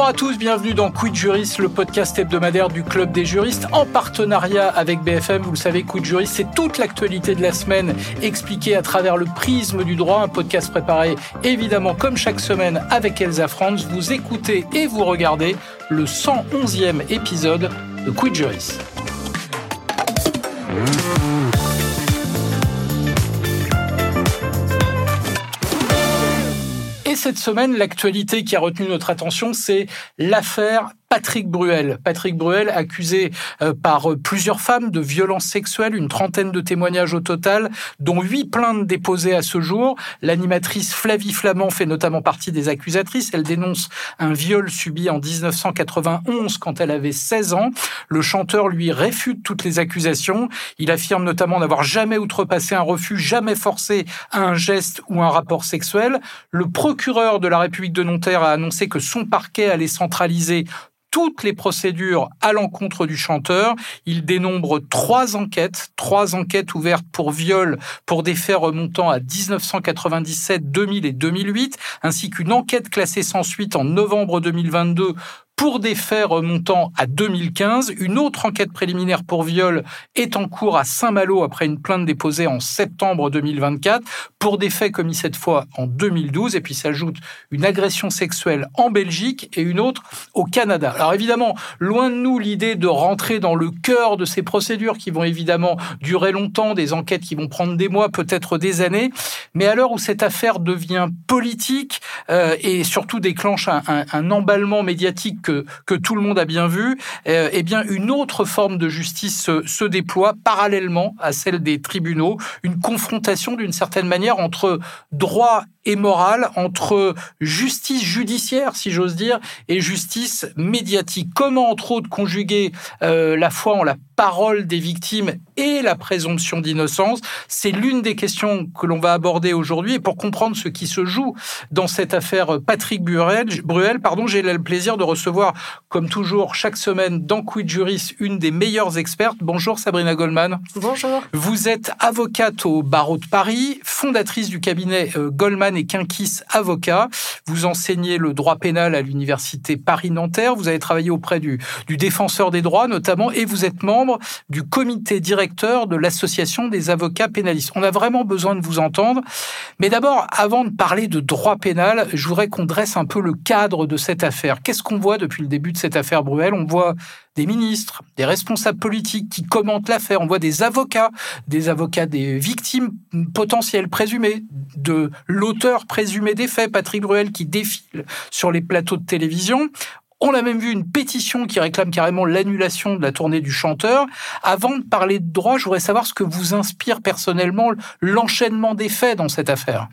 Bonjour à tous, bienvenue dans Quid Juris, le podcast hebdomadaire du Club des juristes, en partenariat avec BFM. Vous le savez, Quid Juris, c'est toute l'actualité de la semaine expliquée à travers le prisme du droit. Un podcast préparé, évidemment, comme chaque semaine, avec Elsa Franz. Vous écoutez et vous regardez le 111e épisode de Quid Juris. Et cette semaine, l'actualité qui a retenu notre attention, c'est l'affaire Patrick Bruel. Patrick Bruel, accusé par plusieurs femmes de violences sexuelles, une trentaine de témoignages au total, dont 8 plaintes déposées à ce jour. L'animatrice Flavie Flament fait notamment partie des accusatrices. Elle dénonce un viol subi en 1991 quand elle avait 16 ans. Le chanteur, lui, réfute toutes les accusations. Il affirme notamment n'avoir jamais outrepassé un refus, jamais forcé à un geste ou un rapport sexuel. Le procureur de la République de Nanterre a annoncé que son parquet allait centraliser toutes les procédures à l'encontre du chanteur. Il dénombre 3 enquêtes ouvertes pour viol pour des faits remontant à 1997, 2000 et 2008, ainsi qu'une enquête classée sans suite en novembre 2022 pour des faits remontant à 2015. Une autre enquête préliminaire pour viol est en cours à Saint-Malo après une plainte déposée en septembre 2024 pour des faits commis cette fois en 2012. Et puis s'ajoute une agression sexuelle en Belgique et une autre au Canada. Alors évidemment, loin de nous l'idée de rentrer dans le cœur de ces procédures qui vont évidemment durer longtemps, des enquêtes qui vont prendre des mois, peut-être des années. Mais à l'heure où cette affaire devient politique et surtout déclenche un emballement médiatique que tout le monde a bien vu, eh bien une autre forme de justice se déploie parallèlement à celle des tribunaux, une confrontation d'une certaine manière entre droit et morale, entre justice judiciaire, si j'ose dire, et justice médiatique. Comment, entre autres, conjuguer la foi en la parole des victimes et la présomption d'innocence? C'est l'une des questions que l'on va aborder aujourd'hui. Et pour comprendre ce qui se joue dans cette affaire Patrick Bruel, j'ai le plaisir de recevoir, comme toujours, chaque semaine dans Quid Juris, une des meilleures expertes. Bonjour Sabrina Goldman. Bonjour. Vous êtes avocate au barreau de Paris, fondatrice du cabinet Goldman et Quinkis Avocats. Vous enseignez le droit pénal à l'université Paris-Nanterre. Vous avez travaillé auprès du défenseur des droits notamment, et vous êtes membre du comité directeur de l'association des avocats pénalistes. On a vraiment besoin de vous entendre. Mais d'abord, avant de parler de droit pénal, je voudrais qu'on dresse un peu le cadre de cette affaire. Qu'est-ce qu'on voit depuis le début de cette affaire Bruel? On voit des ministres, des responsables politiques qui commentent l'affaire. On voit des avocats des victimes potentielles présumées, de l'auteur présumé des faits, Patrick Bruel, qui défile sur les plateaux de télévision. On a même vu une pétition qui réclame carrément l'annulation de la tournée du chanteur. Avant de parler de droit, je voudrais savoir ce que vous inspire personnellement l'enchaînement des faits dans cette affaire.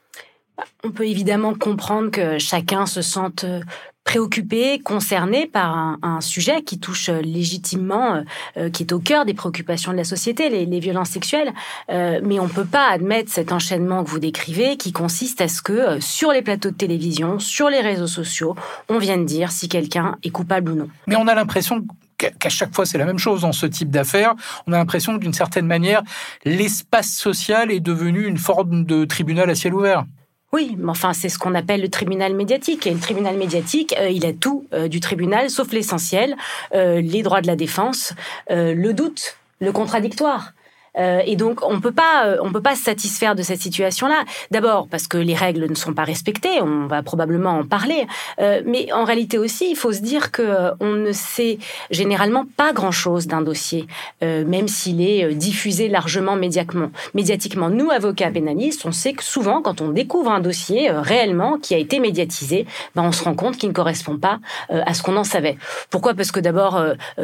On peut évidemment comprendre que chacun se sente préoccupé, concerné par un sujet qui touche légitimement, qui est au cœur des préoccupations de la société, les violences sexuelles. Mais on ne peut pas admettre cet enchaînement que vous décrivez, qui consiste à ce que sur les plateaux de télévision, sur les réseaux sociaux, on vienne dire si quelqu'un est coupable ou non. Mais on a l'impression qu'à chaque fois, c'est la même chose dans ce type d'affaires. On a l'impression que, d'une certaine manière, l'espace social est devenu une forme de tribunal à ciel ouvert. Oui, mais enfin, c'est ce qu'on appelle le tribunal médiatique. Et le tribunal médiatique, il a tout du tribunal, sauf l'essentiel, les droits de la défense, le doute, le contradictoire. Et donc, on peut pas se satisfaire de cette situation-là. D'abord, parce que les règles ne sont pas respectées, on va probablement en parler. Mais en réalité aussi, il faut se dire que on ne sait généralement pas grand-chose d'un dossier, même s'il est diffusé largement médiatiquement. Nous, avocats pénalistes, on sait que souvent, quand on découvre un dossier réellement qui a été médiatisé, on se rend compte qu'il ne correspond pas à ce qu'on en savait. Pourquoi ? Parce que d'abord,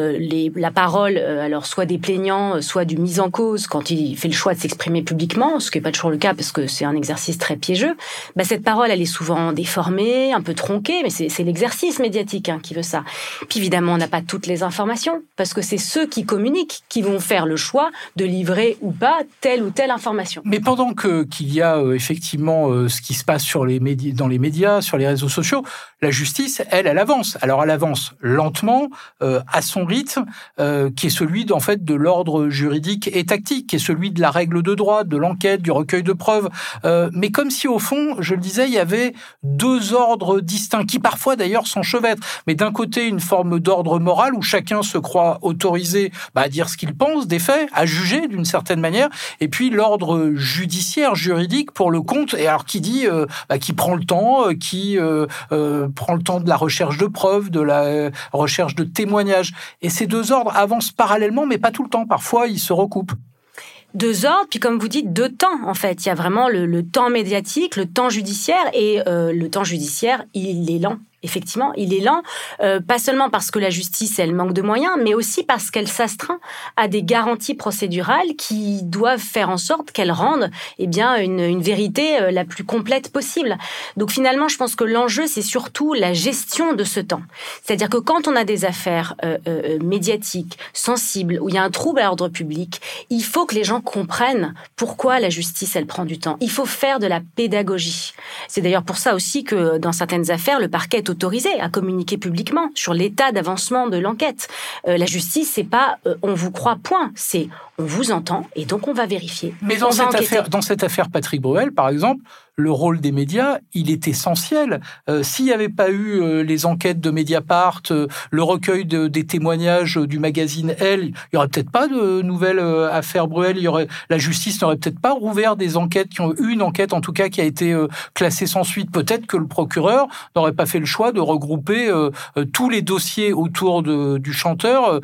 la parole, alors soit des plaignants, soit du mis en cause, quand il fait le choix de s'exprimer publiquement, ce qui n'est pas toujours le cas parce que c'est un exercice très piégeux, cette parole, elle est souvent déformée, un peu tronquée, mais c'est l'exercice médiatique qui veut ça. Puis évidemment, on n'a pas toutes les informations, parce que c'est ceux qui communiquent qui vont faire le choix de livrer ou pas telle ou telle information. Mais pendant qu'il y a effectivement ce qui se passe dans les médias, sur les réseaux sociaux, la justice, elle avance. Alors elle avance lentement, à son rythme, qui est celui de l'ordre juridique et tactique. journalistique, qui est celui de la règle de droit, de l'enquête, du recueil de preuves. Mais comme si, au fond, je le disais, il y avait deux ordres distincts, qui parfois d'ailleurs s'enchevêtrent. Mais d'un côté, une forme d'ordre moral où chacun se croit autorisé à dire ce qu'il pense des faits, à juger d'une certaine manière, et puis l'ordre judiciaire, juridique, pour le compte, et alors qui dit, qui prend le temps, qui prend le temps de la recherche de preuves, de la recherche de témoignages. Et ces deux ordres avancent parallèlement, mais pas tout le temps. Parfois, ils se recoupent. Deux ordres, puis comme vous dites, deux temps, en fait. Il y a vraiment le temps médiatique, le temps judiciaire, et le temps judiciaire, il est lent. Effectivement, il est lent, pas seulement parce que la justice, elle manque de moyens, mais aussi parce qu'elle s'astreint à des garanties procédurales qui doivent faire en sorte qu'elle rende une vérité la plus complète possible. Donc finalement, je pense que l'enjeu, c'est surtout la gestion de ce temps. C'est-à-dire que quand on a des affaires médiatiques, sensibles, où il y a un trouble à l'ordre public, il faut que les gens comprennent pourquoi la justice, elle prend du temps. Il faut faire de la pédagogie. C'est d'ailleurs pour ça aussi que dans certaines affaires, le parquet est autorisé à communiquer publiquement sur l'état d'avancement de l'enquête. La justice, c'est pas on vous croit, point. C'est on vous entend et donc on va vérifier. Mais dans cette affaire Patrick Bruel, par exemple, le rôle des médias, il est essentiel. S'il n'y avait pas eu les enquêtes de Mediapart, le recueil des témoignages du magazine Elle, il n'y aurait peut-être pas de nouvelle affaire Bruel. La justice n'aurait peut-être pas rouvert des enquêtes, une enquête en tout cas qui a été classée sans suite. Peut-être que le procureur n'aurait pas fait le choix de regrouper tous les dossiers autour du chanteur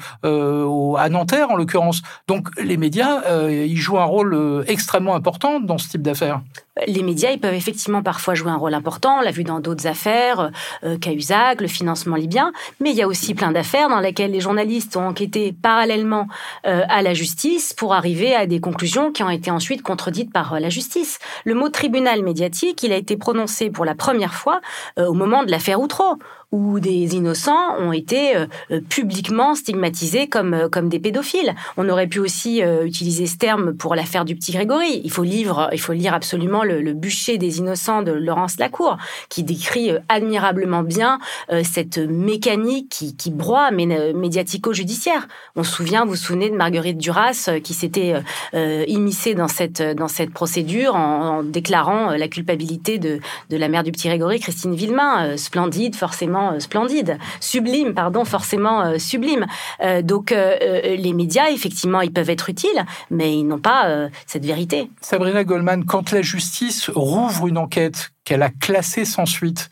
à Nanterre, en l'occurrence. Donc les médias, ils jouent un rôle extrêmement important dans ce type d'affaires. Les médias, ils peuvent effectivement parfois jouer un rôle important. On l'a vu dans d'autres affaires, Cahuzac, le financement libyen. Mais il y a aussi plein d'affaires dans lesquelles les journalistes ont enquêté parallèlement à la justice pour arriver à des conclusions qui ont été ensuite contredites par la justice. Le mot tribunal médiatique, il a été prononcé pour la première fois au moment de l'affaire Outreau, où des innocents ont été publiquement stigmatisés comme des pédophiles. On aurait pu aussi utiliser ce terme pour l'affaire du petit Grégory. Il faut lire absolument le bûcher des innocents de Laurence Lacour, qui décrit admirablement bien cette mécanique qui broie médiatico-judiciaire. Vous vous souvenez de Marguerite Duras qui s'était immiscée dans cette procédure en déclarant la culpabilité de la mère du petit Grégory, Christine Villemain, splendide, forcément splendide, sublime, forcément sublime. Donc les médias, effectivement, ils peuvent être utiles, mais ils n'ont pas cette vérité. Sabrina Goldman, quand la justice rouvre une enquête qu'elle a classée sans suite,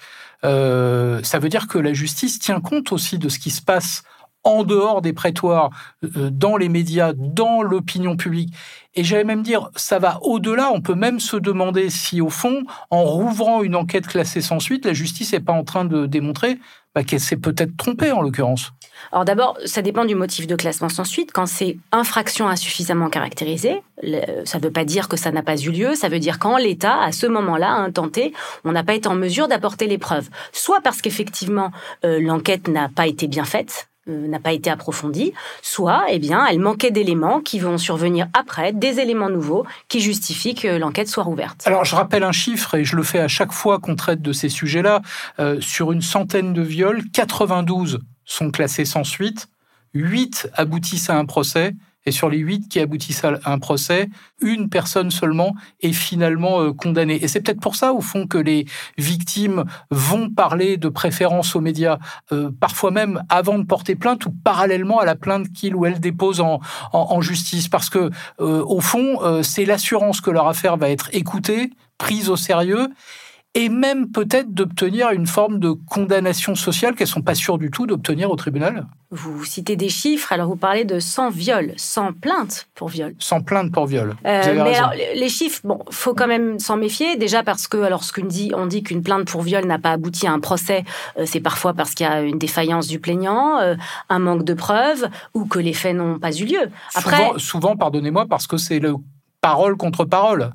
ça veut dire que la justice tient compte aussi de ce qui se passe en dehors des prétoires, dans les médias, dans l'opinion publique. Et j'allais même dire, ça va au-delà. On peut même se demander si, au fond, en rouvrant une enquête classée sans suite, la justice n'est pas en train de démontrer qu'elle s'est peut-être trompée, en l'occurrence. Alors d'abord, ça dépend du motif de classement sans suite. Quand c'est infraction insuffisamment caractérisée, ça ne veut pas dire que ça n'a pas eu lieu, ça veut dire qu'en l'état, à ce moment-là, à un temps T, on n'a pas été en mesure d'apporter les preuves. Soit parce qu'effectivement, l'enquête n'a pas été bien faite, n'a pas été approfondie, soit, elle manquait d'éléments qui vont survenir après, des éléments nouveaux qui justifient que l'enquête soit rouverte. Alors, je rappelle un chiffre, et je le fais à chaque fois qu'on traite de ces sujets-là. Sur une centaine de viols, 92 sont classés sans suite, 8 aboutissent à un procès, et sur les 8 qui aboutissent à un procès, une personne seulement est finalement condamnée. Et c'est peut-être pour ça, au fond, que les victimes vont parler de préférence aux médias, parfois même avant de porter plainte ou parallèlement à la plainte qu'ils ou elles déposent en justice. Parce que, au fond, c'est l'assurance que leur affaire va être écoutée, prise au sérieux, et même peut-être d'obtenir une forme de condamnation sociale qu'elles ne sont pas sûres du tout d'obtenir au tribunal. Vous citez des chiffres, alors vous parlez de 100 viols, 100 plaintes pour viol. 100 plaintes pour viol, vous avez raison. Alors, les chiffres, faut quand même s'en méfier, déjà parce que on dit qu'une plainte pour viol n'a pas abouti à un procès, c'est parfois parce qu'il y a une défaillance du plaignant, un manque de preuves, ou que les faits n'ont pas eu lieu. Après, souvent, pardonnez-moi, parce que c'est le parole contre parole.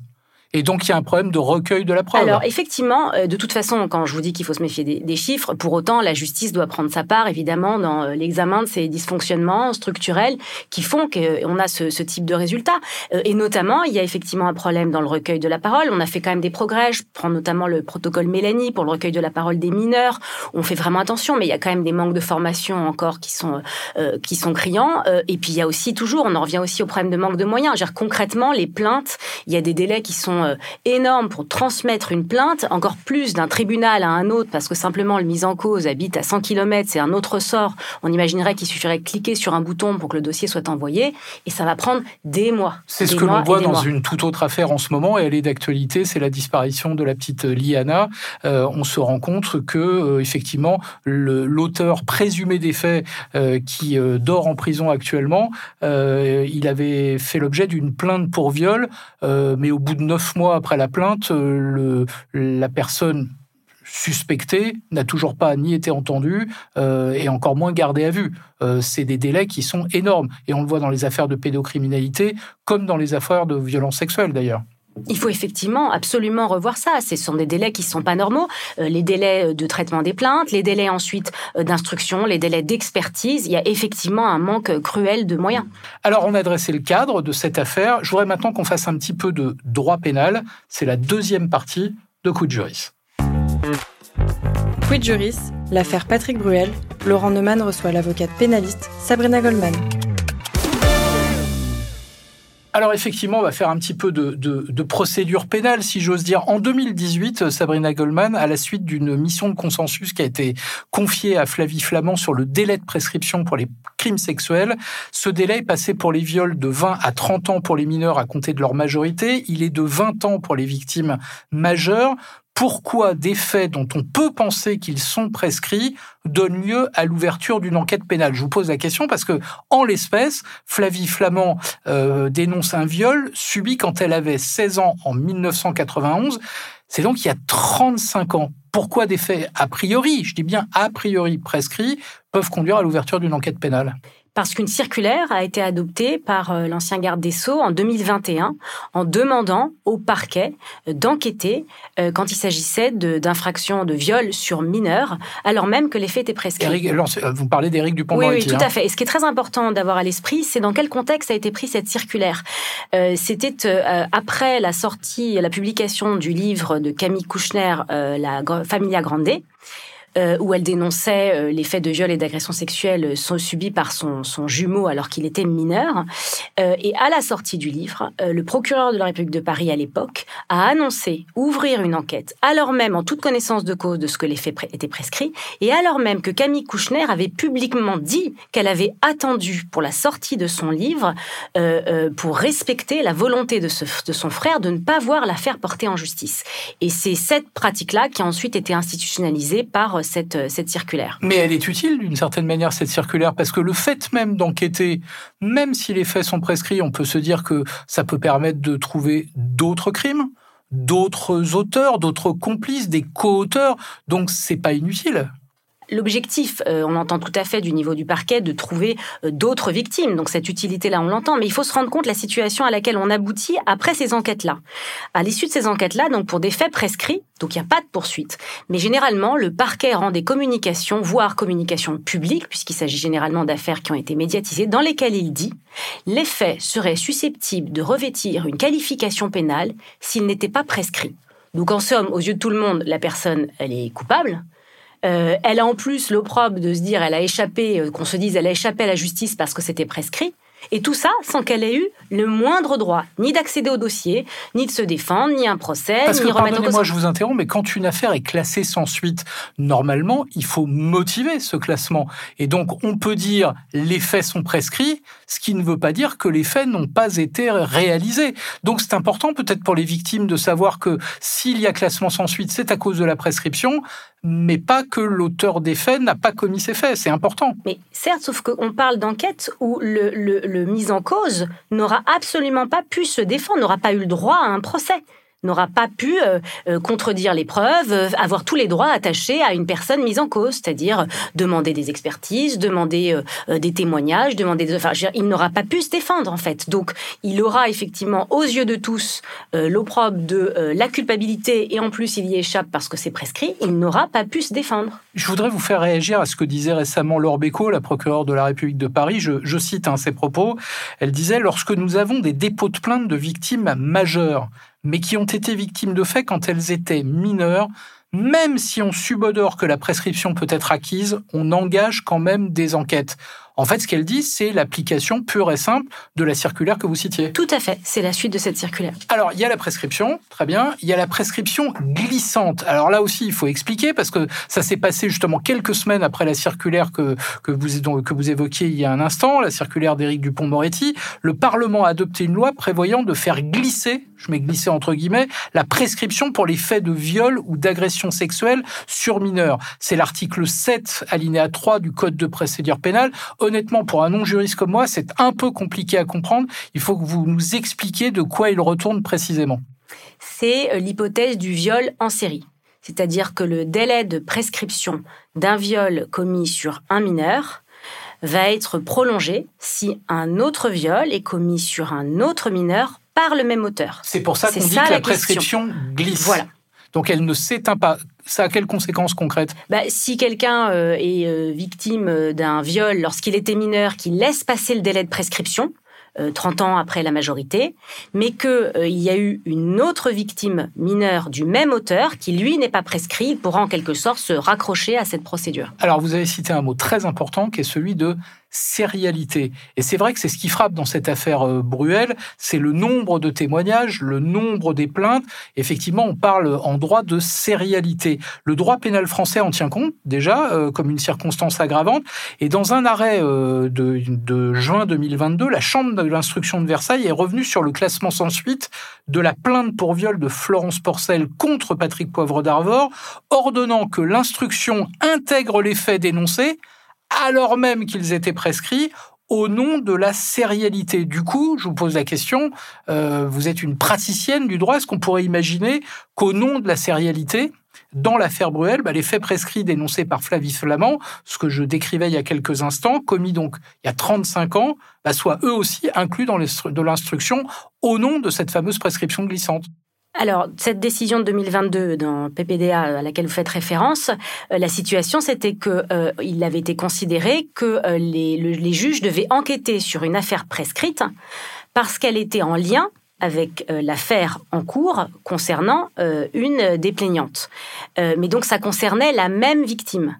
Et donc, il y a un problème de recueil de la preuve. Alors, effectivement, de toute façon, quand je vous dis qu'il faut se méfier des chiffres, pour autant, la justice doit prendre sa part, évidemment, dans l'examen de ces dysfonctionnements structurels qui font qu'on a ce type de résultat. Et notamment, il y a effectivement un problème dans le recueil de la parole. On a fait quand même des progrès. Je prends notamment le protocole Mélanie pour le recueil de la parole des mineurs. On fait vraiment attention, mais il y a quand même des manques de formation encore qui sont criants. Et puis, il y a aussi toujours, on en revient aussi au problème de manque de moyens. Concrètement, les plaintes, il y a des délais qui sont énorme pour transmettre une plainte, encore plus d'un tribunal à un autre, parce que simplement le mis en cause habite à 100 km, c'est un autre sort. On imaginerait qu'il suffirait de cliquer sur un bouton pour que le dossier soit envoyé, et ça va prendre des mois. C'est ce que l'on voit dans une toute autre affaire en ce moment, et elle est d'actualité, c'est la disparition de la petite Liana. On se rend compte que, effectivement, l'auteur présumé des faits, qui dort en prison actuellement, il avait fait l'objet d'une plainte pour viol, mais au bout de 9 mois après la plainte, la personne suspectée n'a toujours pas ni été entendue et encore moins gardée à vue. C'est des délais qui sont énormes. Et on le voit dans les affaires de pédocriminalité comme dans les affaires de violences sexuelles d'ailleurs. Il faut effectivement absolument revoir ça. Ce sont des délais qui ne sont pas normaux. Les délais de traitement des plaintes, les délais ensuite d'instruction, les délais d'expertise. Il y a effectivement un manque cruel de moyens. Alors, on a dressé le cadre de cette affaire. Je voudrais maintenant qu'on fasse un petit peu de droit pénal. C'est la deuxième partie de Quid Juris. Quid Juris, l'affaire Patrick Bruel. Laurent Neumann reçoit l'avocate pénaliste Sabrina Goldman. Alors effectivement, on va faire un petit peu de procédure pénale, si j'ose dire. En 2018, Sabrina Goldman, à la suite d'une mission de consensus qui a été confiée à Flavie Flament sur le délai de prescription pour les crimes sexuels, ce délai est passé pour les viols de 20 à 30 ans pour les mineurs à compter de leur majorité. Il est de 20 ans pour les victimes majeures. Pourquoi des faits dont on peut penser qu'ils sont prescrits donnent lieu à l'ouverture d'une enquête pénale? Je vous pose la question parce que, en l'espèce, Flavie Flament dénonce un viol subi quand elle avait 16 ans en 1991. C'est donc il y a 35 ans. Pourquoi des faits a priori, je dis bien a priori prescrits, peuvent conduire à l'ouverture d'une enquête pénale? Parce qu'une circulaire a été adoptée par l'ancien garde des Sceaux en 2021 en demandant au parquet d'enquêter quand il s'agissait d'infractions de viol sur mineurs, alors même que les faits étaient prescrits. Vous parlez d'Éric Dupond-Moretti. Oui, tout à fait. Et ce qui est très important d'avoir à l'esprit, c'est dans quel contexte a été prise cette circulaire. C'était après la publication du livre de Camille Kouchner, La Familia Grande, où elle dénonçait les faits de viol et d'agression sexuelle subis par son jumeau alors qu'il était mineur. Et à la sortie du livre, le procureur de la République de Paris à l'époque a annoncé ouvrir une enquête, alors même en toute connaissance de cause de ce que les faits étaient prescrits, et alors même que Camille Kouchner avait publiquement dit qu'elle avait attendu pour la sortie de son livre pour respecter la volonté de son frère de ne pas voir l'affaire portée en justice. Et c'est cette pratique-là qui a ensuite été institutionnalisée par cette circulaire. Mais elle est utile d'une certaine manière, cette circulaire, parce que le fait même d'enquêter, même si les faits sont prescrits, on peut se dire que ça peut permettre de trouver d'autres crimes, d'autres auteurs, d'autres complices, des co-auteurs, donc c'est pas inutile. L'objectif, on l'entend tout à fait du niveau du parquet, de trouver d'autres victimes. Donc cette utilité-là, on l'entend. Mais il faut se rendre compte de la situation à laquelle on aboutit après ces enquêtes-là. À l'issue de ces enquêtes-là, donc pour des faits prescrits, donc il n'y a pas de poursuite. Mais généralement, le parquet rend des communications, voire communications publiques, puisqu'il s'agit généralement d'affaires qui ont été médiatisées, dans lesquelles il dit « Les faits seraient susceptibles de revêtir une qualification pénale s'ils n'étaient pas prescrits. » Donc en somme, aux yeux de tout le monde, la personne, elle est coupable. Elle a en plus l'opprobre de se dire qu'on se dise elle a échappé à la justice parce que c'était prescrit. Et tout ça sans qu'elle ait eu le moindre droit, ni d'accéder au dossier, ni de se défendre, ni un procès, parce ni que, remettre en cause. Moi, je vous interromps, mais quand une affaire est classée sans suite, normalement, il faut motiver ce classement. Et donc, on peut dire les faits sont prescrits, ce qui ne veut pas dire que les faits n'ont pas été réalisés. Donc, c'est important peut-être pour les victimes de savoir que s'il y a classement sans suite, c'est à cause de la prescription, mais pas que l'auteur des faits n'a pas commis ces faits. C'est important. Mais certes, sauf qu'on parle d'enquête où le mis en cause n'aura absolument pas pu se défendre, n'aura pas eu le droit à un procès. n'aura pas pu contredire les preuves, avoir tous les droits attachés à une personne mise en cause, c'est-à-dire demander des expertises, demander des témoignages, il n'aura pas pu se défendre en fait. Donc il aura effectivement aux yeux de tous l'opprobre de la culpabilité et en plus il y échappe parce que c'est prescrit, il n'aura pas pu se défendre. Je voudrais vous faire réagir à ce que disait récemment Laure Bécaud, la procureure de la République de Paris. Je cite ses propos. Elle disait « Lorsque nous avons des dépôts de plainte de victimes majeures, mais qui ont été victimes de faits quand elles étaient mineures, même si on subodore que la prescription peut être acquise, on engage quand même des enquêtes. » En fait, ce qu'elle dit, c'est l'application pure et simple de la circulaire que vous citiez. Tout à fait, c'est la suite de cette circulaire. Alors, il y a la prescription, très bien. Il y a la prescription glissante. Alors là aussi, il faut expliquer, parce que ça s'est passé justement quelques semaines après la circulaire que vous évoquiez il y a un instant, la circulaire d'Éric Dupond-Moretti. Le Parlement a adopté une loi prévoyant de faire glisser, je mets glisser entre guillemets, la prescription pour les faits de viol ou d'agression sexuelle sur mineurs. C'est l'article 7, alinéa 3 du Code de procédure pénale. Honnêtement, pour un non-juriste comme moi, c'est un peu compliqué à comprendre. Il faut que vous nous expliquiez de quoi il retourne précisément. C'est l'hypothèse du viol en série. C'est-à-dire que le délai de prescription d'un viol commis sur un mineur va être prolongé si un autre viol est commis sur un autre mineur par le même auteur. C'est pour ça qu'on dit que la prescription glisse. Voilà. Donc elle ne s'éteint pas. Ça a quelles conséquences concrètes ? Si quelqu'un est victime d'un viol lorsqu'il était mineur, qu'il laisse passer le délai de prescription, 30 ans après la majorité, mais qu'il y a eu une autre victime mineure du même auteur qui, lui, n'est pas prescrit, il pourra en quelque sorte se raccrocher à cette procédure. Alors, vous avez cité un mot très important qui est celui de sérialité. Et c'est vrai que c'est ce qui frappe dans cette affaire Bruel, c'est le nombre de témoignages, le nombre des plaintes. Effectivement, on parle en droit de sérialité. Le droit pénal français en tient compte, déjà, comme une circonstance aggravante. Et dans un arrêt de juin 2022, la Chambre de l'instruction de Versailles est revenue sur le classement sans suite de la plainte pour viol de Florence Porcel contre Patrick Poivre d'Arvor, ordonnant que l'instruction intègre les faits dénoncés alors même qu'ils étaient prescrits, au nom de la sérialité. Du coup, je vous pose la question, vous êtes une praticienne du droit, est-ce qu'on pourrait imaginer qu'au nom de la sérialité, dans l'affaire Bruel, les faits prescrits dénoncés par Flavie Flament, ce que je décrivais il y a quelques instants, commis donc il y a 35 ans, soient eux aussi inclus dans l'instruction au nom de cette fameuse prescription glissante? Alors, cette décision de 2022 dans PPDA à laquelle vous faites référence, la situation, c'était qu'il avait été considéré que les juges devaient enquêter sur une affaire prescrite parce qu'elle était en lien avec l'affaire en cours concernant une des plaignantes. Mais donc, ça concernait la même victime.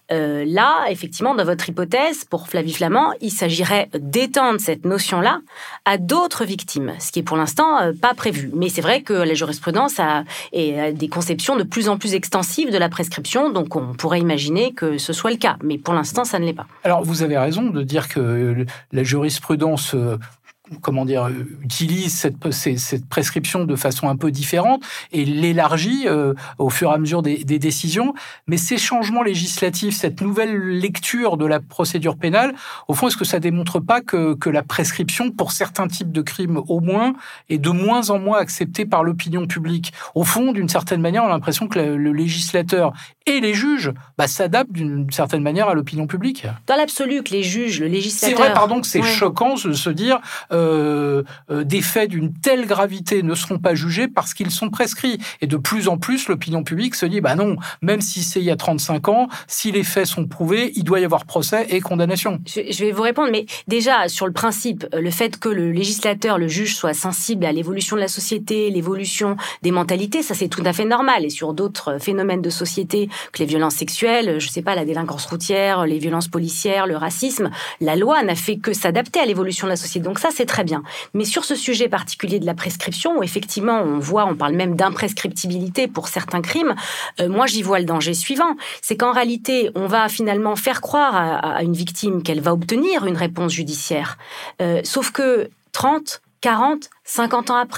Là, effectivement, dans votre hypothèse, pour Flavie Flament, il s'agirait d'étendre cette notion-là à d'autres victimes, ce qui est pour l'instant pas prévu. Mais c'est vrai que la jurisprudence a des conceptions de plus en plus extensives de la prescription, donc on pourrait imaginer que ce soit le cas. Mais pour l'instant, ça ne l'est pas. Alors, vous avez raison de dire que la jurisprudence utilise cette prescription de façon un peu différente et l'élargit au fur et à mesure des décisions. Mais ces changements législatifs, cette nouvelle lecture de la procédure pénale, au fond, est-ce que ça ne démontre pas que la prescription, pour certains types de crimes au moins, est de moins en moins acceptée par l'opinion publique? Au fond, d'une certaine manière, on a l'impression que le législateur et les juges s'adaptent d'une certaine manière à l'opinion publique. Dans l'absolu, que les juges, le législateur... C'est vrai, pardon, que c'est choquant de se dire des faits d'une telle gravité ne seront pas jugés parce qu'ils sont prescrits. Et de plus en plus, l'opinion publique se dit, non, même si c'est il y a 35 ans, si les faits sont prouvés, il doit y avoir procès et condamnation. Je vais vous répondre, mais déjà, sur le principe, le fait que le législateur, le juge, soit sensible à l'évolution de la société, l'évolution des mentalités, ça c'est tout à fait normal. Et sur d'autres phénomènes de société, que les violences sexuelles, la délinquance routière, les violences policières, le racisme, la loi n'a fait que s'adapter à l'évolution de la société. Donc ça, c'est très bien. Mais sur ce sujet particulier de la prescription, où effectivement, on parle même d'imprescriptibilité pour certains crimes, moi, j'y vois le danger suivant. C'est qu'en réalité, on va finalement faire croire à une victime qu'elle va obtenir une réponse judiciaire. Sauf que 30, 40, 50 ans après,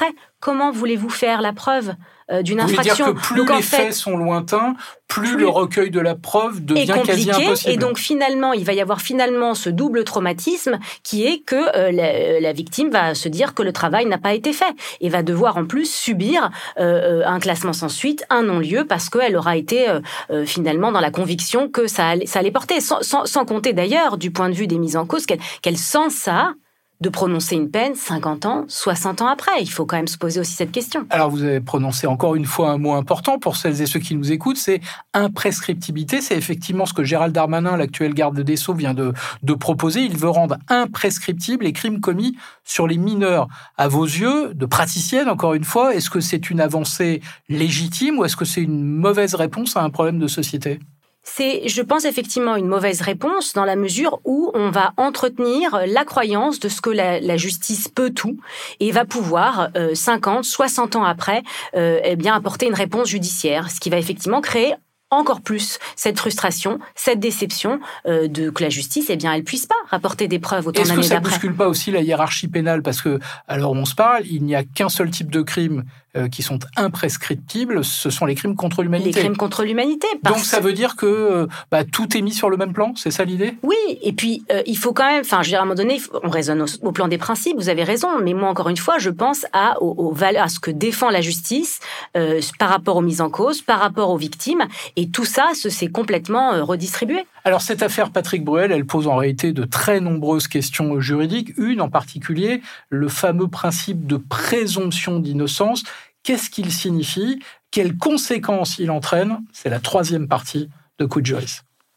comment voulez-vous faire la preuve d'une Vous infraction? voulez dire que plus les faits sont lointains, plus le recueil de la preuve devient quasi impossible. Et donc finalement, il va y avoir ce double traumatisme qui est que la victime va se dire que le travail n'a pas été fait et va devoir en plus subir un classement sans suite, un non-lieu, parce qu'elle aura été finalement dans la conviction que ça allait porter. Sans compter d'ailleurs, du point de vue des mises en cause, qu'elle sent ça de prononcer une peine 50 ans, 60 ans après. Il faut quand même se poser aussi cette question. Alors, vous avez prononcé encore une fois un mot important pour celles et ceux qui nous écoutent, c'est imprescriptibilité. C'est effectivement ce que Gérald Darmanin, l'actuel garde des Sceaux, vient de proposer. Il veut rendre imprescriptibles les crimes commis sur les mineurs. À vos yeux, de praticienne, encore une fois, est-ce que c'est une avancée légitime ou est-ce que c'est une mauvaise réponse à un problème de société ? C'est, je pense, effectivement une mauvaise réponse dans la mesure où on va entretenir la croyance de ce que la justice peut tout et va pouvoir, 50, 60 ans après, apporter une réponse judiciaire, ce qui va effectivement créer encore plus cette frustration, cette déception que la justice, elle puisse pas rapporter des preuves autant d'années d'après. Est-ce que ça bouscule pas aussi la hiérarchie pénale ? Parce que, alors on se parle, il n'y a qu'un seul type de crime qui sont imprescriptibles, ce sont les crimes contre l'humanité. Les crimes contre l'humanité. Donc ça veut dire que tout est mis sur le même plan, c'est ça l'idée ? Oui, et puis il faut quand même, à un moment donné, on raisonne au plan des principes, vous avez raison, mais moi encore une fois, je pense à ce que défend la justice par rapport aux mises en cause, par rapport aux victimes, et tout ça, c'est complètement redistribué. Alors cette affaire Patrick Bruel, elle pose en réalité de très nombreuses questions juridiques. Une en particulier, le fameux principe de présomption d'innocence. Qu'est-ce qu'il signifie ? Quelles conséquences il entraîne ? C'est la troisième partie de Quid Juris.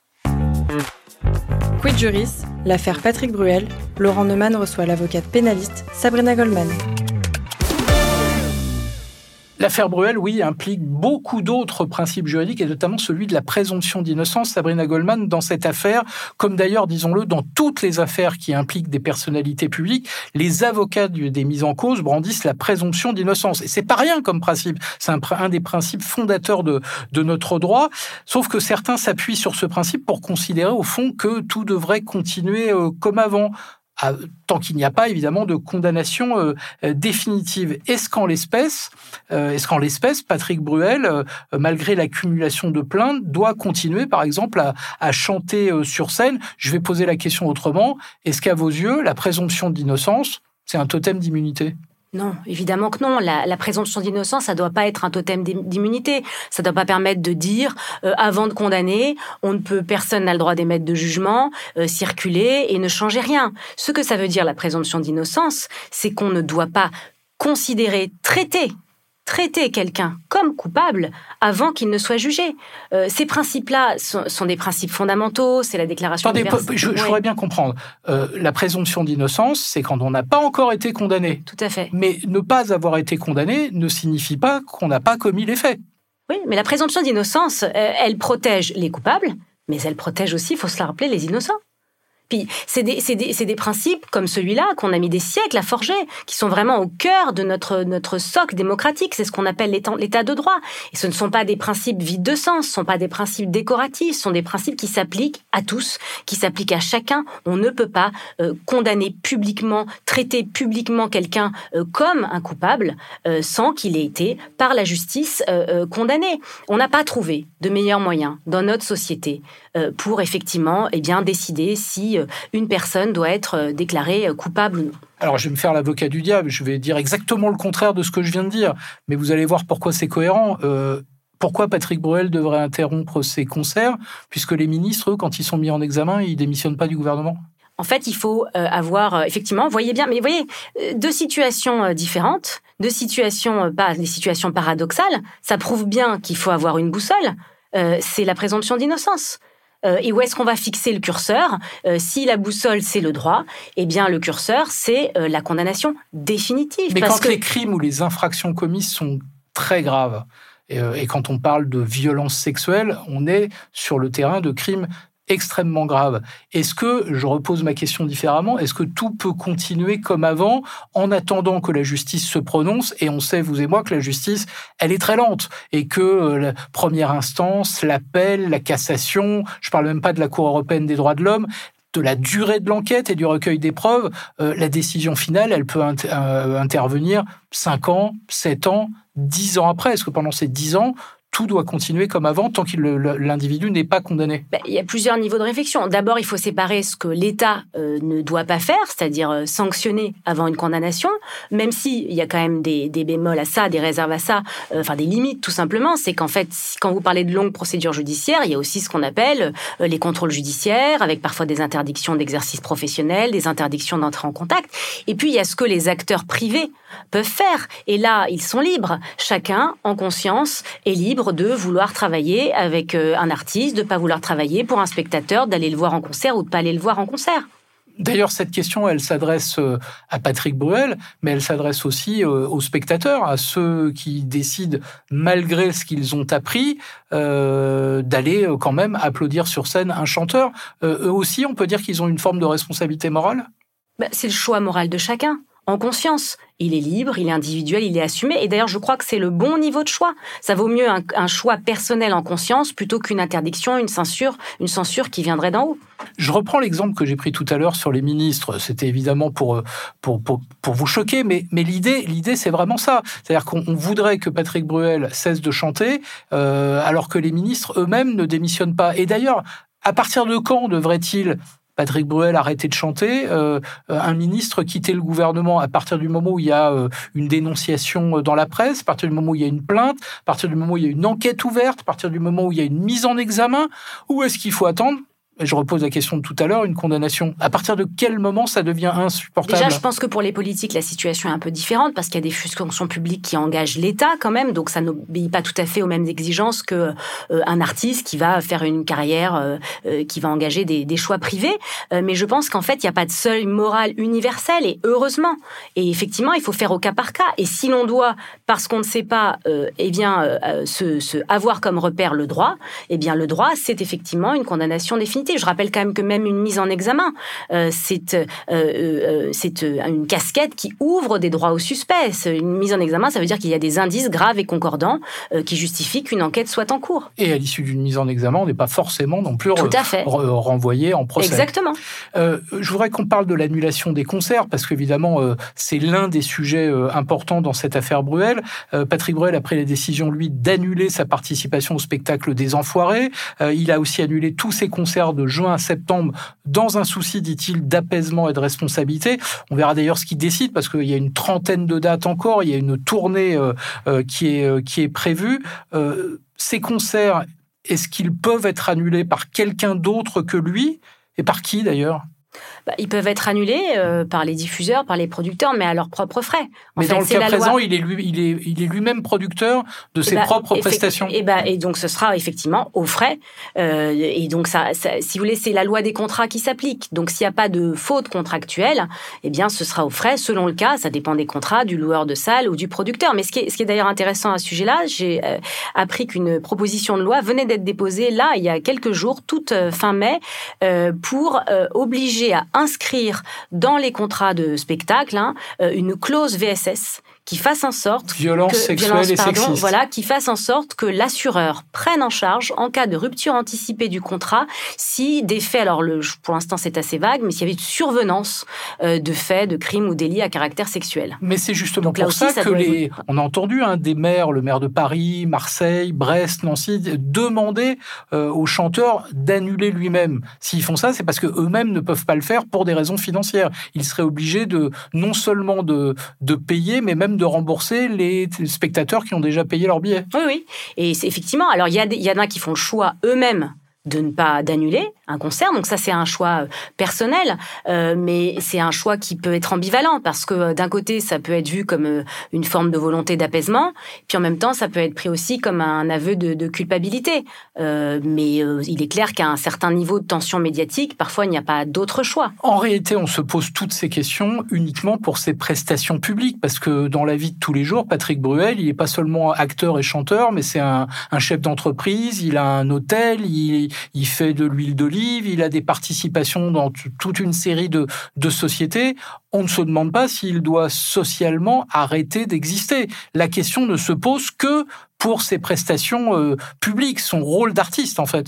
Quid Juris, l'affaire Patrick Bruel. Laurent Neumann reçoit l'avocate pénaliste Sabrina Goldman. L'affaire Bruel, oui, implique beaucoup d'autres principes juridiques et notamment celui de la présomption d'innocence. Sabrina Goldman, dans cette affaire, comme d'ailleurs, disons-le, dans toutes les affaires qui impliquent des personnalités publiques, les avocats des mises en cause brandissent la présomption d'innocence. Et c'est pas rien comme principe. C'est un des principes fondateurs de notre droit. Sauf que certains s'appuient sur ce principe pour considérer au fond que tout devrait continuer comme avant. Tant qu'il n'y a pas, évidemment, de condamnation définitive. Est-ce qu'en l'espèce, Patrick Bruel, malgré l'accumulation de plaintes, doit continuer, par exemple, à chanter sur scène ? Je vais poser la question autrement. Est-ce qu'à vos yeux, la présomption d'innocence, c'est un totem d'immunité ? Non, évidemment que non. La présomption d'innocence, ça doit pas être un totem d'immunité. Ça doit pas permettre de dire, avant de condamner, personne n'a le droit d'émettre de jugement, circuler et ne changer rien. Ce que ça veut dire, la présomption d'innocence, c'est qu'on ne doit pas considérer, traiter quelqu'un comme coupable avant qu'il ne soit jugé. Ces principes-là sont des principes fondamentaux, c'est la déclaration universelle. Je voudrais bien comprendre. La présomption d'innocence, c'est quand on n'a pas encore été condamné. Tout à fait. Mais ne pas avoir été condamné ne signifie pas qu'on n'a pas commis les faits. Oui, mais la présomption d'innocence, elle protège les coupables, mais elle protège aussi, il faut se le rappeler, les innocents. Puis c'est des principes comme celui-là qu'on a mis des siècles à forger, qui sont vraiment au cœur de notre socle démocratique. C'est ce qu'on appelle l'état de droit. Et ce ne sont pas des principes vides de sens, ce ne sont pas des principes décoratifs, ce sont des principes qui s'appliquent à tous, qui s'appliquent à chacun. On ne peut pas condamner publiquement, traiter publiquement quelqu'un comme un coupable sans qu'il ait été par la justice condamné. On n'a pas trouvé de meilleur moyen dans notre société pour effectivement décider si une personne doit être déclarée coupable ou non. Alors, je vais me faire l'avocat du diable, je vais dire exactement le contraire de ce que je viens de dire, mais vous allez voir pourquoi c'est cohérent. Pourquoi Patrick Bruel devrait interrompre ses concerts, puisque les ministres, eux, quand ils sont mis en examen, ils démissionnent pas du gouvernement ? En fait, il faut avoir, effectivement, voyez, deux situations différentes, des situations paradoxales. Ça prouve bien qu'il faut avoir une boussole. C'est la présomption d'innocence. Et où est-ce qu'on va fixer le curseur ? Si la boussole, c'est le droit, le curseur, c'est la condamnation définitive. Mais quand les crimes ou les infractions commises sont très graves, et quand on parle de violence sexuelle, on est sur le terrain de crimes extrêmement grave. Est-ce que, je repose ma question différemment, est-ce que tout peut continuer comme avant en attendant que la justice se prononce ? Et on sait, vous et moi, que la justice, elle est très lente et que la première instance, l'appel, la cassation, je ne parle même pas de la Cour européenne des droits de l'homme, de la durée de l'enquête et du recueil des preuves, la décision finale, elle peut intervenir 5 ans, 7 ans, 10 ans après. Est-ce que pendant ces 10 ans, tout doit continuer comme avant tant que l'individu n'est pas condamné? Il y a plusieurs niveaux de réflexion. D'abord, il faut séparer ce que l'État ne doit pas faire, c'est-à-dire sanctionner avant une condamnation, même s'il y a quand même des bémols à ça, des réserves à ça, des limites tout simplement. C'est qu'en fait, quand vous parlez de longues procédures judiciaires, il y a aussi ce qu'on appelle les contrôles judiciaires, avec parfois des interdictions d'exercice professionnel, des interdictions d'entrer en contact. Et puis, il y a ce que les acteurs privés peuvent faire. Et là, ils sont libres. Chacun, en conscience, est libre de vouloir travailler avec un artiste, de ne pas vouloir travailler pour un spectateur, d'aller le voir en concert ou de ne pas aller le voir en concert. D'ailleurs, cette question, elle s'adresse à Patrick Bruel, mais elle s'adresse aussi aux spectateurs, à ceux qui décident, malgré ce qu'ils ont appris, d'aller quand même applaudir sur scène un chanteur. Eux aussi, on peut dire qu'ils ont une forme de responsabilité morale ? C'est le choix moral de chacun. En conscience. Il est libre, il est individuel, il est assumé. Et d'ailleurs, je crois que c'est le bon niveau de choix. Ça vaut mieux un choix personnel en conscience plutôt qu'une interdiction, une censure qui viendrait d'en haut. Je reprends l'exemple que j'ai pris tout à l'heure sur les ministres. C'était évidemment pour vous choquer, mais l'idée, c'est vraiment ça. C'est-à-dire qu'on voudrait que Patrick Bruel cesse de chanter, alors que les ministres eux-mêmes ne démissionnent pas. Et d'ailleurs, à partir de quand devrait-il Patrick Bruel arrêter de chanter, un ministre quitter le gouvernement à partir du moment où il y a une dénonciation dans la presse, à partir du moment où il y a une plainte, à partir du moment où il y a une enquête ouverte, à partir du moment où il y a une mise en examen, ou est-ce qu'il faut attendre? Je repose la question de tout à l'heure, une condamnation. À partir de quel moment ça devient insupportable? Déjà, je pense que pour les politiques, la situation est un peu différente parce qu'il y a des fonctions publiques qui engagent l'État quand même, donc ça n'obéit pas tout à fait aux mêmes exigences qu'un artiste qui va faire une carrière, qui va engager des choix privés. Mais je pense qu'en fait, il n'y a pas de seuil moral universel et heureusement. Et effectivement, il faut faire au cas par cas. Et si l'on doit, parce qu'on ne sait pas, avoir comme repère le droit, le droit, c'est effectivement une condamnation définitive. Je rappelle quand même que même une mise en examen, c'est une casquette qui ouvre des droits au suspect. Une mise en examen, ça veut dire qu'il y a des indices graves et concordants qui justifient qu'une enquête soit en cours. Et à l'issue d'une mise en examen, on n'est pas forcément non plus renvoyé en procès. Exactement. Je voudrais qu'on parle de l'annulation des concerts, parce qu'évidemment, c'est l'un des sujets importants dans cette affaire Bruel. Patrick Bruel a pris la décision, lui, d'annuler sa participation au spectacle des Enfoirés. Il a aussi annulé tous ses concerts de juin à septembre dans un souci, dit-il, d'apaisement et de responsabilité. On verra d'ailleurs ce qu'il décide parce qu'il y a une trentaine de dates encore, il y a une tournée qui est prévue. Ces concerts, est-ce qu'ils peuvent être annulés par quelqu'un d'autre que lui? Et par qui d'ailleurs? Ils peuvent être annulés par les diffuseurs, par les producteurs, mais à leurs propres frais. Mais dans le cas présent, il est lui-même producteur de ses propres prestations. Et donc, ce sera effectivement aux frais. Et donc, ça, si vous voulez, c'est la loi des contrats qui s'applique. Donc, s'il n'y a pas de faute contractuelle, ce sera aux frais selon le cas. Ça dépend des contrats, du loueur de salle ou du producteur. Mais ce qui est d'ailleurs intéressant à ce sujet-là, j'ai appris qu'une proposition de loi venait d'être déposée là, il y a quelques jours, toute fin mai, pour obliger à inscrire dans les contrats de spectacle une clause VSS qui fasse en sorte qui fasse en sorte que l'assureur prenne en charge en cas de rupture anticipée du contrat si des faits, alors pour l'instant c'est assez vague, mais s'il y avait une survenance de faits, de crimes ou délits à caractère sexuel. Mais c'est justement pour ça que on a entendu des maires, le maire de Paris, Marseille, Brest, Nancy, demander aux chanteurs d'annuler lui-même. S'ils font ça, c'est parce que eux-mêmes ne peuvent pas le faire pour des raisons financières. Ils seraient obligés non seulement de payer, mais même de rembourser les spectateurs qui ont déjà payé leur billet. Oui. Et c'est effectivement, alors il y en a qui font le choix eux-mêmes de ne pas d'annuler un concert, donc ça c'est un choix personnel, mais c'est un choix qui peut être ambivalent parce que d'un côté ça peut être vu comme une forme de volonté d'apaisement, puis en même temps ça peut être pris aussi comme un aveu de culpabilité. Mais il est clair qu'à un certain niveau de tension médiatique, parfois il n'y a pas d'autre choix. En réalité, on se pose toutes ces questions uniquement pour ses prestations publiques, parce que dans la vie de tous les jours, Patrick Bruel, il n'est pas seulement acteur et chanteur, mais c'est un chef d'entreprise, il a un hôtel, il fait de l'huile d'olive, il a des participations dans toute une série de sociétés. On ne se demande pas s'il doit socialement arrêter d'exister. La question ne se pose que pour ses prestations publiques, son rôle d'artiste en fait.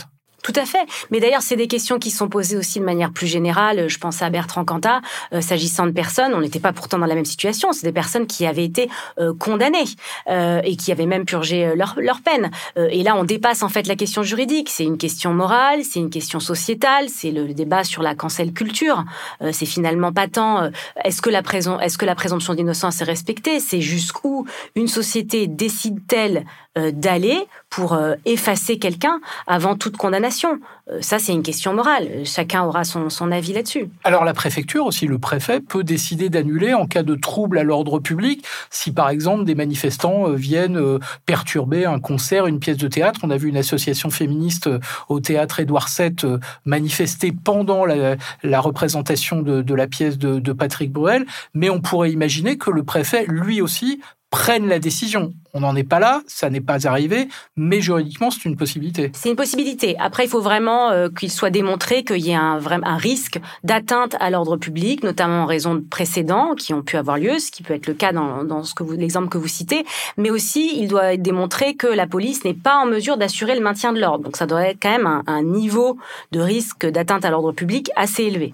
Tout à fait. Mais d'ailleurs, c'est des questions qui sont posées aussi de manière plus générale. Je pense à Bertrand Cantat. S'agissant de personnes, on n'était pas pourtant dans la même situation. C'est des personnes qui avaient été condamnées et qui avaient même purgé leur peine. Et là, on dépasse en fait la question juridique. C'est une question morale, c'est une question sociétale, c'est le débat sur la cancel culture. C'est finalement pas tant est-ce que la présomption d'innocence est respectée, c'est jusqu'où une société décide-t-elle d'aller pour effacer quelqu'un avant toute condamnation. Ça, c'est une question morale. Chacun aura son avis là-dessus. Alors la préfecture aussi, le préfet peut décider d'annuler en cas de trouble à l'ordre public, si par exemple des manifestants viennent perturber un concert, une pièce de théâtre. On a vu une association féministe au théâtre Édouard VII manifester pendant la représentation de la pièce de Patrick Bruel, mais on pourrait imaginer que le préfet, lui aussi, prennent la décision. On n'en est pas là, ça n'est pas arrivé, mais juridiquement, c'est une possibilité. C'est une possibilité. Après, il faut vraiment qu'il soit démontré qu'il y a un risque d'atteinte à l'ordre public, notamment en raison de précédents qui ont pu avoir lieu, ce qui peut être le cas dans l'exemple que vous citez, mais aussi, il doit être démontré que la police n'est pas en mesure d'assurer le maintien de l'ordre. Donc, ça doit être quand même un niveau de risque d'atteinte à l'ordre public assez élevé.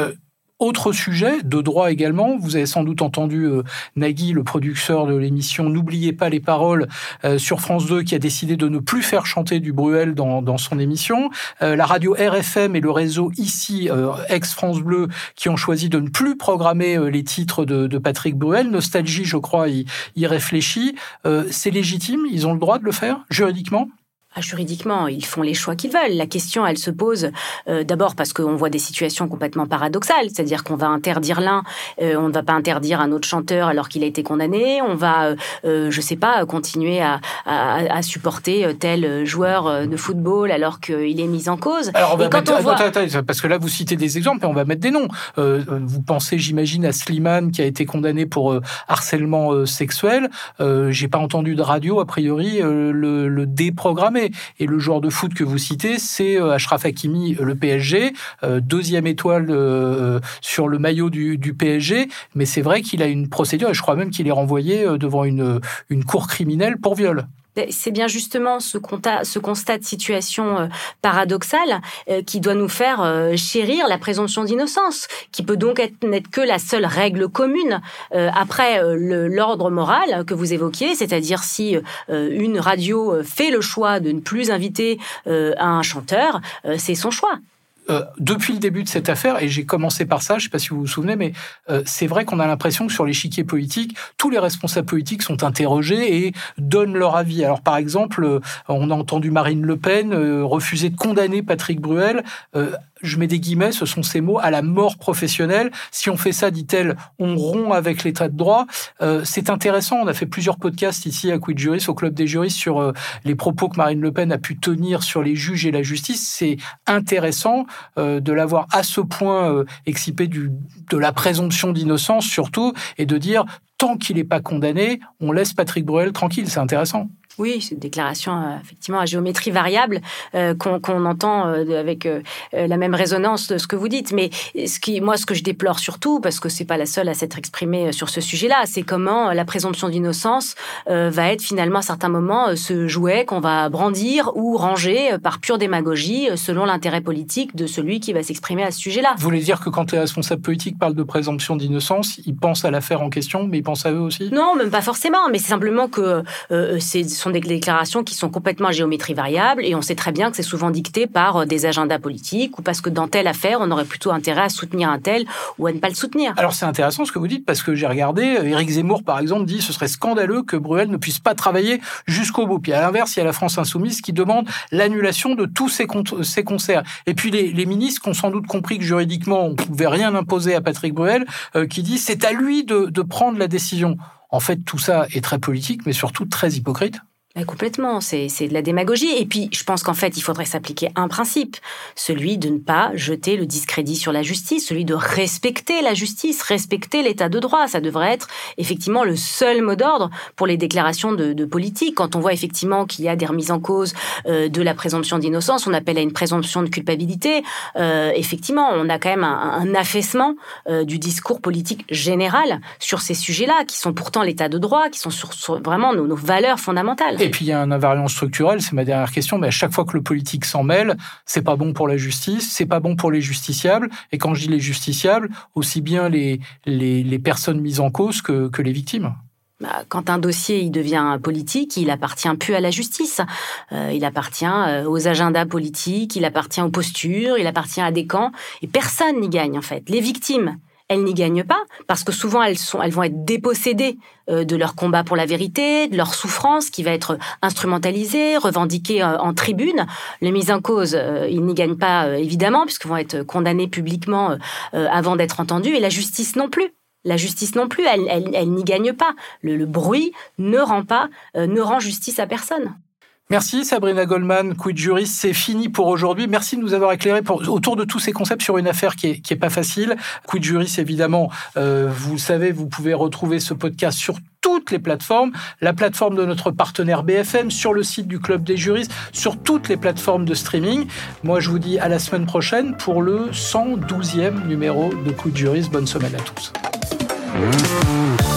Autre sujet, de droit également, vous avez sans doute entendu Nagui, le producteur de l'émission N'oubliez pas les paroles sur France 2, qui a décidé de ne plus faire chanter du Bruel dans son émission. La radio RFM et le réseau ici, ex-France Bleu, qui ont choisi de ne plus programmer les titres de Patrick Bruel. Nostalgie, je crois, y réfléchit. C'est légitime, ils ont le droit de le faire, juridiquement ? Juridiquement, ils font les choix qu'ils veulent. La question, elle se pose d'abord parce qu'on voit des situations complètement paradoxales, c'est-à-dire qu'on va interdire l'un, on ne va pas interdire un autre chanteur alors qu'il a été condamné, on va, je sais pas, continuer à supporter tel joueur de football alors qu'il est mis en cause. Alors attends, parce que là vous citez des exemples et on va mettre des noms. Vous pensez, j'imagine, à Slimane qui a été condamné pour harcèlement sexuel. J'ai pas entendu de radio a priori le déprogrammer. Et le joueur de foot que vous citez, c'est Achraf Hakimi, le PSG, deuxième étoile sur le maillot du PSG. Mais c'est vrai qu'il a une procédure, et je crois même qu'il est renvoyé devant une cour criminelle pour viol. C'est bien justement ce constat de situation paradoxale qui doit nous faire chérir la présomption d'innocence, qui peut donc n'être que la seule règle commune. Après, l'ordre moral que vous évoquiez, c'est-à-dire si une radio fait le choix de ne plus inviter un chanteur, c'est son choix. Depuis le début de cette affaire, et j'ai commencé par ça, je ne sais pas si vous vous souvenez, mais c'est vrai qu'on a l'impression que sur l'échiquier politique, tous les responsables politiques sont interrogés et donnent leur avis. Alors par exemple, on a entendu Marine Le Pen refuser de condamner Patrick Bruel. Je mets des guillemets, ce sont ces mots, à la mort professionnelle. Si on fait ça, dit-elle, on rompt avec l'état de droit. C'est intéressant, on a fait plusieurs podcasts ici à Quid Juris, au Club des juristes, sur les propos que Marine Le Pen a pu tenir sur les juges et la justice. C'est intéressant de l'avoir à ce point excipé de la présomption d'innocence surtout, et de dire, tant qu'il n'est pas condamné, on laisse Patrick Bruel tranquille, c'est intéressant. Oui, c'est une déclaration effectivement à géométrie variable qu'on entend avec la même résonance de ce que vous dites. Mais ce que je déplore surtout, parce que c'est pas la seule à s'être exprimée sur ce sujet-là, c'est comment la présomption d'innocence va être finalement à certains moments ce jouet qu'on va brandir ou ranger par pure démagogie selon l'intérêt politique de celui qui va s'exprimer à ce sujet-là. Vous voulez dire que quand les responsables politiques parlent de présomption d'innocence, ils pensent à l'affaire en question, mais ils pensent à eux aussi ? Non, même pas forcément, mais c'est simplement que ce sont des déclarations qui sont complètement à géométrie variable, et on sait très bien que c'est souvent dicté par des agendas politiques ou parce que dans telle affaire, on aurait plutôt intérêt à soutenir un tel ou à ne pas le soutenir. Alors c'est intéressant ce que vous dites, parce que j'ai regardé, Éric Zemmour par exemple dit ce serait scandaleux que Bruel ne puisse pas travailler jusqu'au bout. Puis à l'inverse, il y a la France Insoumise qui demande l'annulation de tous ces concerts. Et puis les ministres qui ont sans doute compris que juridiquement on ne pouvait rien imposer à Patrick Bruel, qui dit c'est à lui de prendre la décision. En fait, tout ça est très politique, mais surtout très hypocrite. Complètement, c'est de la démagogie. Et puis, je pense qu'en fait, il faudrait s'appliquer un principe, celui de ne pas jeter le discrédit sur la justice, celui de respecter la justice, respecter l'état de droit. Ça devrait être effectivement le seul mot d'ordre pour les déclarations de politique. Quand on voit effectivement qu'il y a des remises en cause de la présomption d'innocence, on appelle à une présomption de culpabilité. Effectivement, on a quand même un affaissement du discours politique général sur ces sujets-là, qui sont pourtant l'état de droit, qui sont sur vraiment nos valeurs fondamentales. Et puis il y a un invariant structurel, c'est ma dernière question, mais à chaque fois que le politique s'en mêle, c'est pas bon pour la justice, c'est pas bon pour les justiciables, et quand je dis les justiciables, aussi bien les personnes mises en cause que les victimes. Quand un dossier il devient politique, il appartient plus à la justice. Il appartient aux agendas politiques, il appartient aux postures, il appartient à des camps. Et personne n'y gagne, en fait. Les victimes, elles n'y gagnent pas, parce que souvent, elles vont être dépossédées de leur combat pour la vérité, de leur souffrance qui va être instrumentalisée, revendiquée en tribune. Les mises en cause, ils n'y gagnent pas, évidemment, puisqu'ils vont être condamnés publiquement avant d'être entendus. Et la justice non plus. La justice non plus, elle n'y gagne pas. Le bruit ne rend justice à personne. Merci Sabrina Goldman, Quid Juris, c'est fini pour aujourd'hui. Merci de nous avoir éclairé autour de tous ces concepts sur une affaire qui est pas facile. Quid Juris, évidemment, vous le savez, vous pouvez retrouver ce podcast sur toutes les plateformes, la plateforme de notre partenaire BFM, sur le site du Club des juristes, sur toutes les plateformes de streaming. Moi, je vous dis à la semaine prochaine pour le 112e numéro de Quid Juris. Bonne semaine à tous.